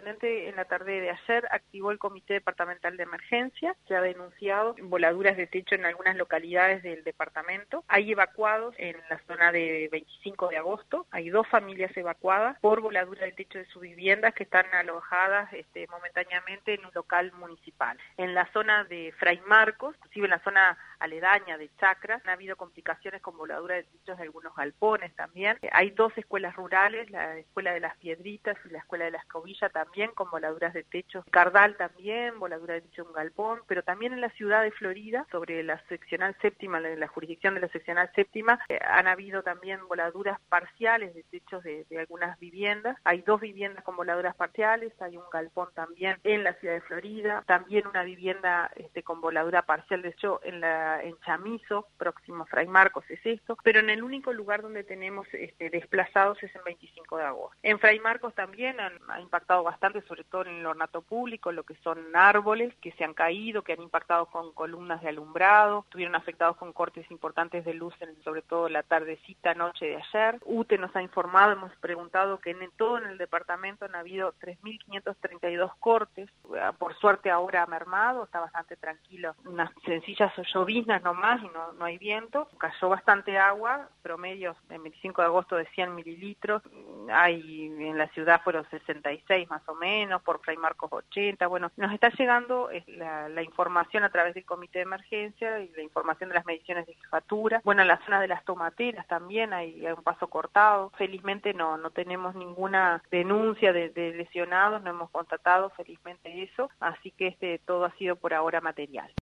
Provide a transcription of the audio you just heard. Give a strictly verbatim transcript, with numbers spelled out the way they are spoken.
intendente en la tarde de ayer activó el Comité Departamental de Emergencia, que ha denunciado voladuras de techo en algunas localidades del departamento. Hay evacuados en la zona de veinticinco de agosto, hay dos familias evacuadas por voladura de techo de sus viviendas que están alojadas este, momentáneamente en un local municipal. En la zona de Fray Marcos, inclusive en la zona aledaña de Chacra, han habido complicaciones con voladura de techos de algunos galpones también. Hay dos escuelas rurales, la Escuela de las Piedritas y la Escuela de la Escobilla también, con voladuras de techo. Cardal también, voladura de techo en un galpón, pero también en la ciudad de Florida, sobre la seccional séptima, la, la jurisdicción de la seccional séptima, eh, han habido también voladuras parciales de techos de, de algunas viviendas. Hay dos viviendas con voladuras parciales, hay un galpón también en la ciudad de Florida, también una vivienda este, con voladura parcial de techo en, la, en Chamizo, próximo a Fray Marcos es esto, pero en el único lugar donde tenemos este, desplazados es en veinticinco de agosto. En Fray Marcos también han, ha impactado bastante, sobre todo en el ornato público, lo que son árboles que se han caído, que han impactado con columnas de alumbrado, estuvieron afectados con cortes importantes de luz, en, sobre todo la tardecita, noche de ayer. U T E nos ha informado, hemos preguntado que en todo en el departamento han habido tres mil quinientos treinta y dos cortes, por suerte ahora ha mermado, está bastante tranquilo, unas sencillas lloviznas nomás y no, no hay viento, cayó bastante agua, promedios en veinticinco de agosto de cien mililitros, hay en la ciudad fueron sesenta y seis más o menos, por Fray Marcos ochenta, bueno, nos está llegando la, la información a través del comité de emergencia y la información de las mediciones de jefatura, bueno, en la zona de las tomateras también hay, hay un paso cortado, felizmente no, no tenemos ninguna denuncia de, de lesionados, no hemos constatado felizmente eso, así que este todo ha sido por ahora material.